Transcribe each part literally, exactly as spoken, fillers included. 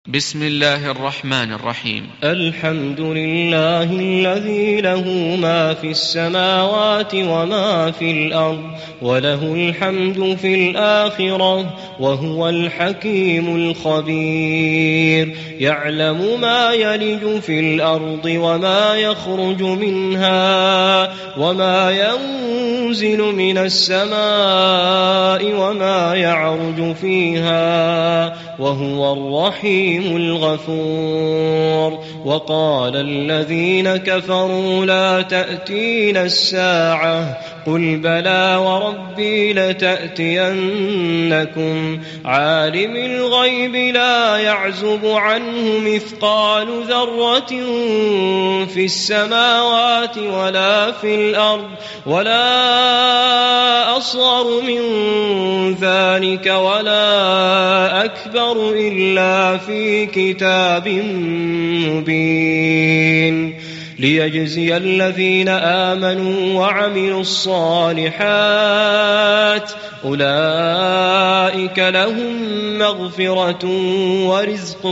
بسم الله الرحمن الرحيم. الحمد لله الذي له ما في السماوات وما في الأرض وله الحمد في الآخرة وهو الحكيم الخبير. يعلم ما يلج في الأرض وما يخرج منها وما ينزل من السماء وما يعرج فيها وهو الرحيم الغفور. وقال الذين كفروا لا تأتينا الساعة قل بلى وربي لتأتينكم عالم الغيب لا يعزب عنه مثقال ذرة في السماوات ولا في الأرض ولا أصغر من ذلك ولا أكبر إلا في كتاب مبين ليجزي الذين آمنوا وعملوا الصالحات أولئك لهم مغفرة ورزق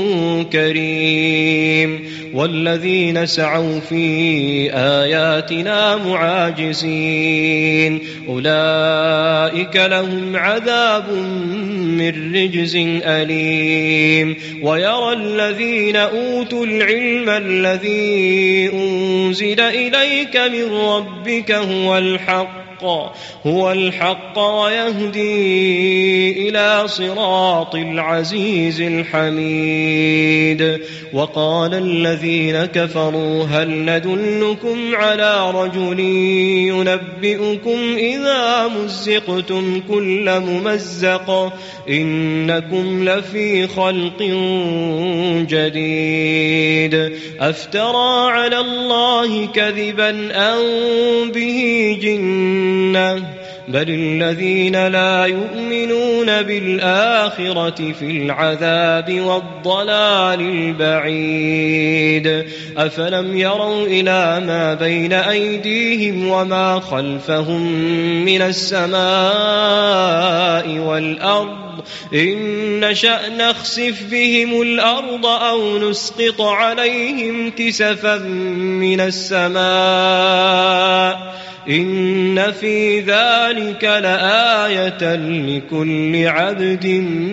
كريم. والذين سعوا في آياتنا معاجزين أولئك لهم عذاب من رجز أليم. ويرى الذين أوتوا العلم الذي أنزل إليك من ربك هو الحق هو الحق ويهدي إلى صراط العزيز الحميد. وقال الذين كفروا هل ندلكم على رجل ينبئكم إذا مزقتم كل ممزق إنكم لفي خلق جديد أفترى على الله كذبا أم به جنة بل الذين لا يؤمنون بالآخرة في العذاب والضلال البعيد. أفلم يروا إلى ما بين أيديهم وما خلفهم من السماء والأرض إن نشأ نخسف بهم الأرض أو نسقط عليهم كسفا من السماء إن في ذلك لآية لكل عبد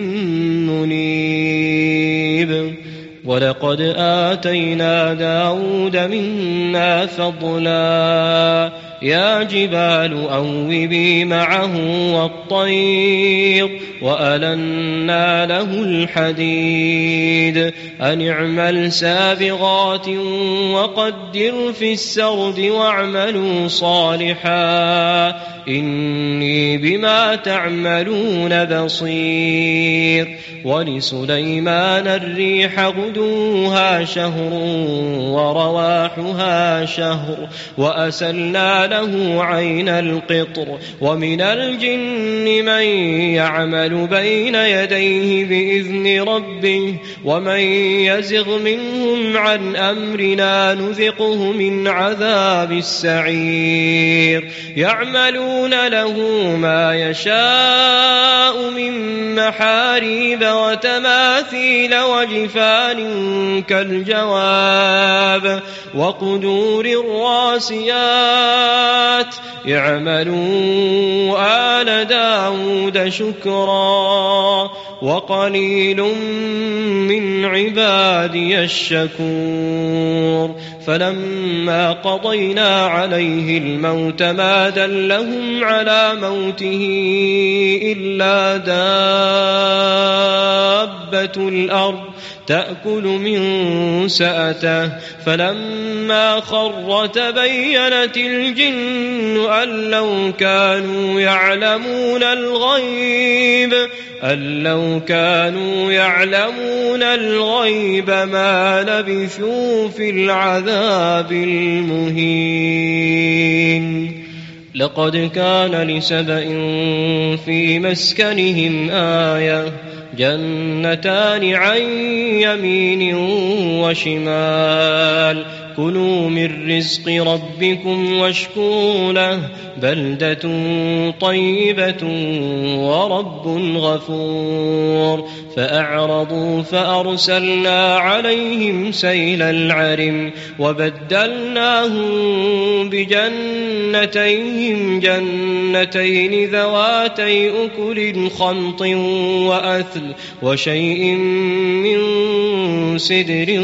منيب. ولقد آتينا داود منا فضلا يا جبال أوبي معه والطير وألنا له الحديد أن اعمل سابغات وقدر في السرد واعملوا صالحا إني بما تعملون بصير. ولسليمان الريح غدوها شهر ورواحها شهر وأسلنا له عين القطر ومن الجن من يعمل بين يديه بإذن ربه ومن يزغ منهم عن أمرنا نذقه من عذاب السعير. يعملون له ما يشاء من محاريب وتماثيل وجفان كالجواب وقدور الراسيات اعملوا آل داود شكرا وقليل من عبادي الشكور. فلما قضينا عليه الموت ما دلهم على موته إلا دابة الأرض تأكل من سأته فلما خر تبينت الجن أن لو كانوا يعلمون الغيب أن لو كانوا يعلمون الغيب ما لبثوا في العذاب المهين. لقد كان لسبإ في مسكنهم آية جنتان عن يمين وشمال كلوا من رزق ربكم واشكروا له بلدة طيبة ورب غفور فأعرضوا فأرسلنا عليهم سيل العرم وبدلناهم بجنتيهم جنتين ذواتي أكل خمط وأثل وشيء من سدر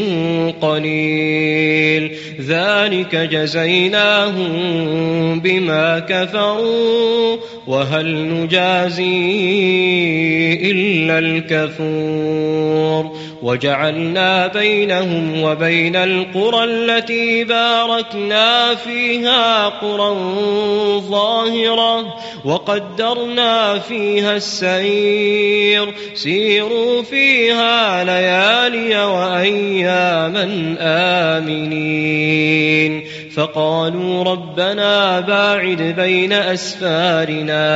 قليل ذلك جزيناهم بما كفروا وهل نجازي إلا الكفور وجعلنا بينهم وبين القرى التي باركنا فيها قرى ظاهرة وقدرنا فيها السير سيروا فيها ليالي وأياما آمنين فقالوا ربنا باعد بين أسفارنا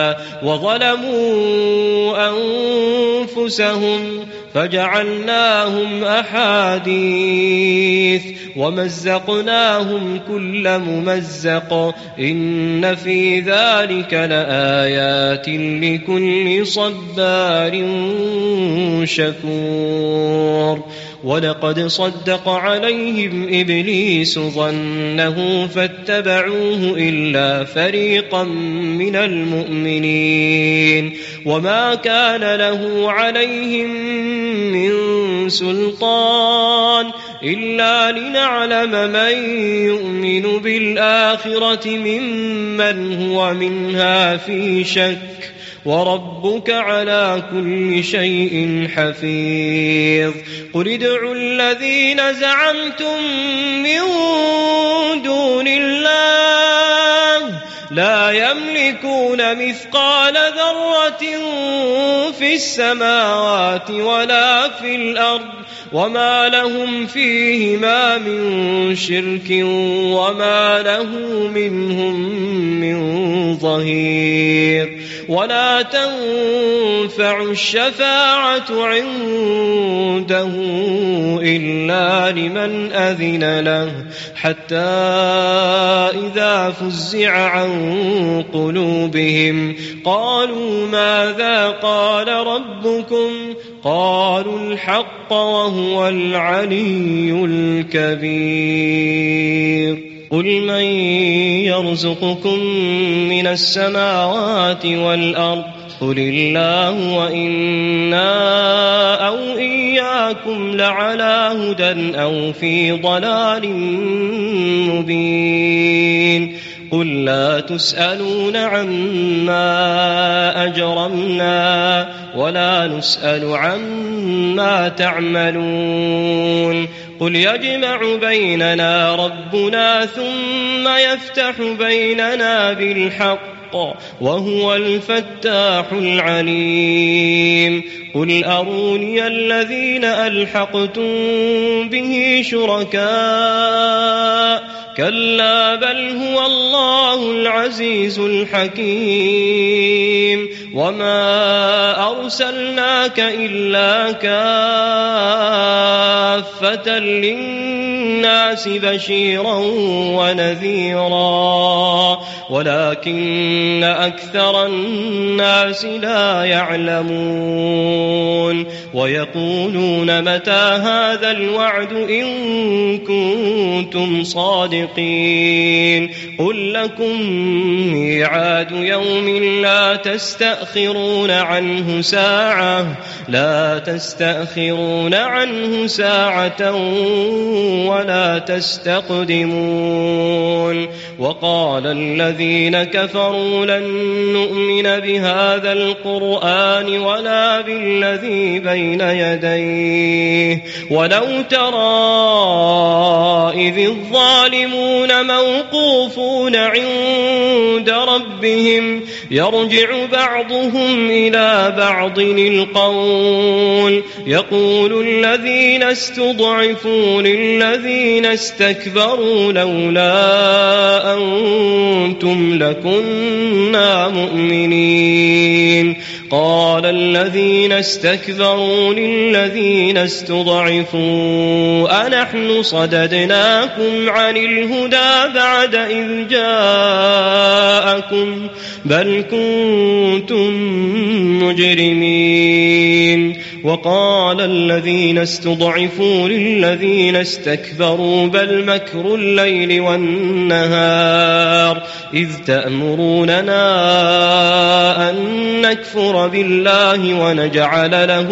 وظلموا أنفسهم فجعلناهم أحاديث ومزقناهم كل ممزق إن في ذلك لآيات لكل صبار شكور ولقد صدق عليهم إبليس ظنه فاتبعوه إلا فريقا من المؤمنين وما كان له عليهم من سلطان إلا لنعلم من يؤمن بالآخرة ممن هو منها في شك وربك على كل شيء حفيظ قل ادعوا الذين زعمتم من دون الله لا يملكون مثقال ذرة في السماوات ولا في الأرض وما لهم فيهما من شرك وما له منهم من ظهير ولا تنفع الشفاعة عنده إلا لمن أذن له حتى إذا فزع عن قلوبهم قالوا ماذا قال ربكم قالوا الحق وهو العلي الكبير قل من يرزقكم من السماوات والأرض قل الله وإنا أو إياكم لعلى هدى أو في ضلال مبين قل لا تسألون عما أجرمنا ولا نسأل عما تعملون قل يجمع بيننا ربنا ثم يفتح بيننا بالحق وهو الفتاح العليم قل أروني الذين ألحقتم به شركاء كلا بل هو الله العزيز الحكيم وما أرسلناك إلا كافة للناس بشيرا ونذيرا ولكن أكثر الناس لا يعلمون ويقولون متى هذا الوعد إن كنتم صادقين قل لكم ميعاد يوم لا تستأخرون عنه ساعة لا تستأخرون عنه ساعة ولا تستقدمون وقال الذين كفروا لن نؤمن بهذا القرآن ولا بالذي بين يديه ولو ترى إذ الظالمون موقوفون عند ربهم يرجع بعضهم إلى بعض القول يقول الذين استضعفوا للذين الذين استكبروا لولا أنتم لكنا مؤمنين قال الذين استكبروا للذين استضعفوا أنحن صددناكم عن الهدى بعد إذ جاءكم بل كنتم مجرمين وقال الذين استضعفوا للذين استكبروا بل مكر الليل والنهار إذ تأمروننا أن نكفر بالله ونجعل له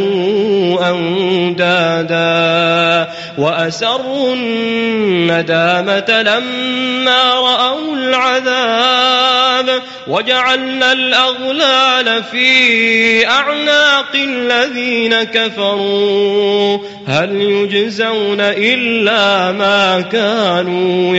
أندادا وأسروا الندامة لما رأوا العذاب وجعلنا الأغلال في أعناق الذين كفروا هل يجزون إلا ما كانوا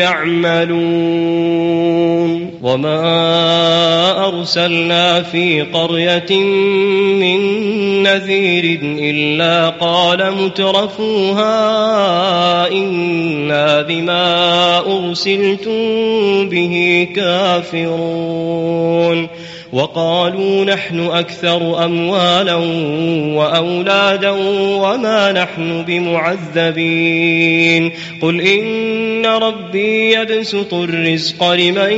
يعملون وما أرسلنا في قرية من نذير إلا قال مترفوها إنا بما أرسلتم به كافرون وقالوا نحن أكثر أموالا وأولادا وما نحن بمعذبين قل إن ربي يبسط الرزق لمن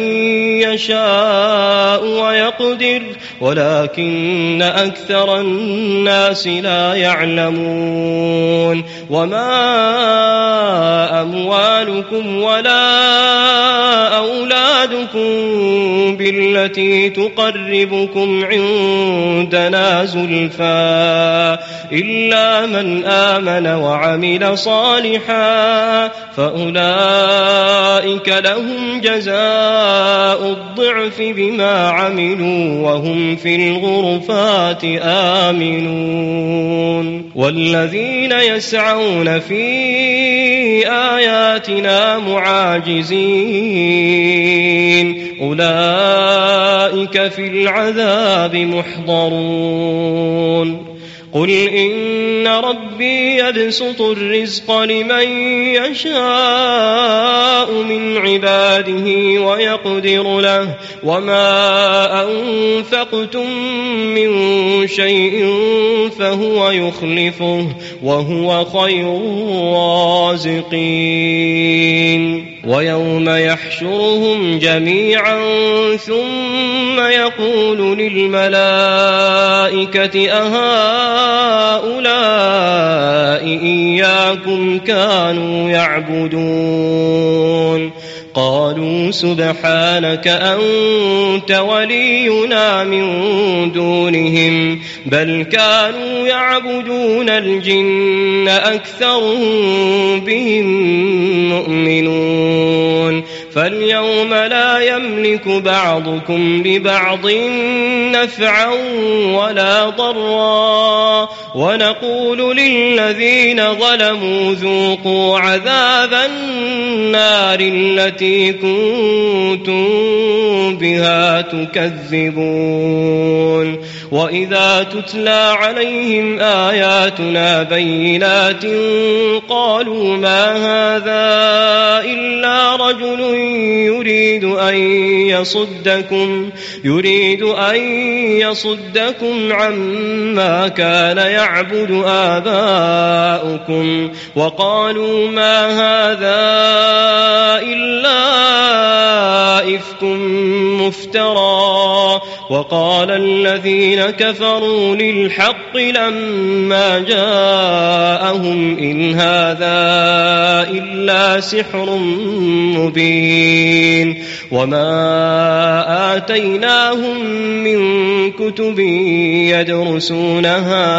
يشاء ويقدر ولكن أكثر الناس لا يعلمون وما أموالكم ولا أولادكم بالتي تقربكم عندنا زلفى إلا من آمن وعمل صالحا فأولئك لهم جزاء الضعف بما عملوا وهم في الغرفات آمنون والذين يسعون في آياتنا معاجزين أولئك في العذاب محضرون قل إن ربي يبسط الرزق لمن يشاء من عباده ويقدر له وما أنفقتم من شيء فهو يخلفه وهو خير الرازقين ويوم يحشرهم جميعا ثم يقول للملائكة أهؤلاء إياكم كانوا يعبدون قالوا سبحانك أنت ولينا من دونهم بل كانوا يعبدون الجن أكثرهم بهم مؤمنون فاليوم لا يملك بعضكم لبعض نفعا ولا ضرا ونقول للذين ظلموا ذوقوا عذاب النار التي كنتم بها تكذبون وإذا تتلى عليهم آياتنا بينات قالوا ما هذا إلا رجل يريد أن يصدكم يريد أن يصدكم عما كان يعبد آباؤكم وقالوا ما هذا إلا إفك مفترى وقال الذين كفروا للحق لما جاءهم إن هذا إلا سحر مبين وما آتيناهم من كتب يدرسونها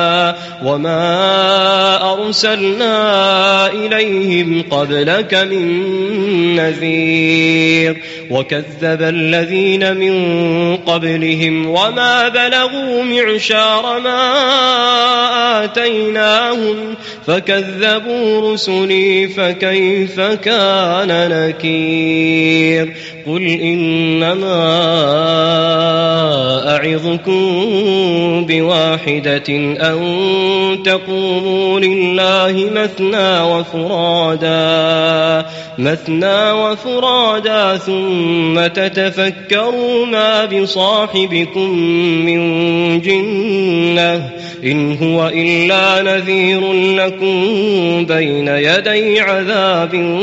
وما أرسلنا إليهم قبلك من نذير وكذب الذين من قبلهم وما بلغوا معشار ما آتيناهم فكذبوا رسلي فكيف كان نكير قل إنما أعظكم بواحدة أن تقوموا لله مثنى وفرادا مثنى وفرادا ثم تتفكروا ما بصاحبكم من جنة إن هو إلا نذير لكم بين يدي عذاب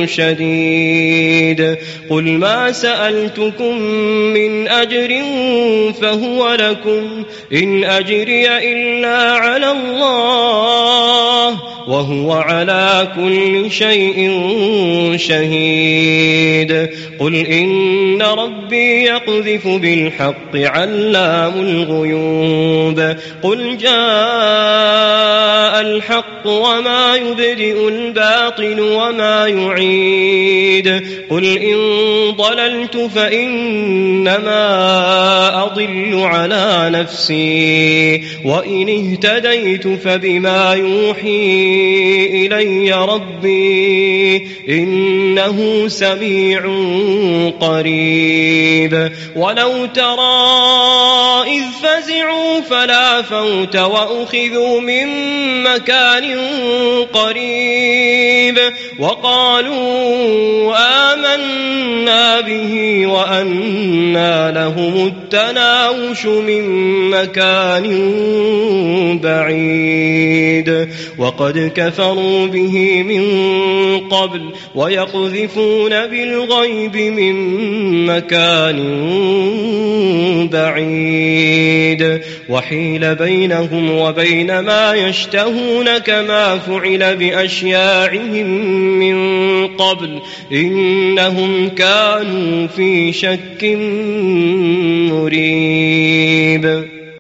شديد قل ما سألتكم من أجر فهو لكم إن أجري إلا على الله وهو على كل شيء شهيد قل إن ربي يقذف بالحق علام الغيوب قل جاء الحق وما يبدئ الباطل وما يعيد قل إن ضللت فإنما أضل على نفسي وإن اهتديت فبما يوحي إلي ربي إنه سميع قريب ولو ترى إذ فزعوا فلا فوت وأخذوا من مكان قريب وقالوا آمنا به وأنى لهم التناوش من مكان بعيد وقد كفروا به من قبل ويقذفون بالغيب من مكان بعيد وحيل بينهم وبين ما يشتهون كما فعل بأشياعهم من قبل إنهم كانوا في شك مريب.